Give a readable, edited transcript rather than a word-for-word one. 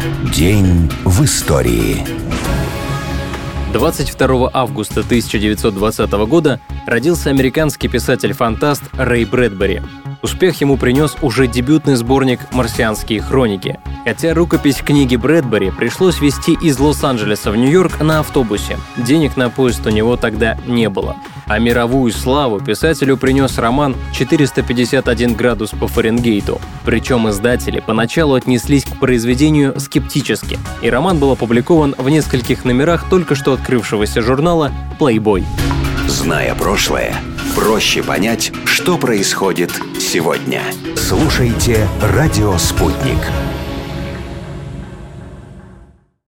День в истории. 22 августа 1920 года родился американский писатель-фантаст Рэй Брэдбери. Успех ему принес уже дебютный сборник «Марсианские хроники». Хотя рукопись книги Брэдбери пришлось везти из Лос-Анджелеса в Нью-Йорк на автобусе. Денег на поезд у него тогда не было. А мировую славу писателю принес роман «451 градус по Фаренгейту». Причем издатели поначалу отнеслись к произведению скептически, и роман был опубликован в нескольких номерах только что открывшегося журнала «Плейбой». Зная прошлое, проще понять, что происходит сегодня. Слушайте «Радио Спутник».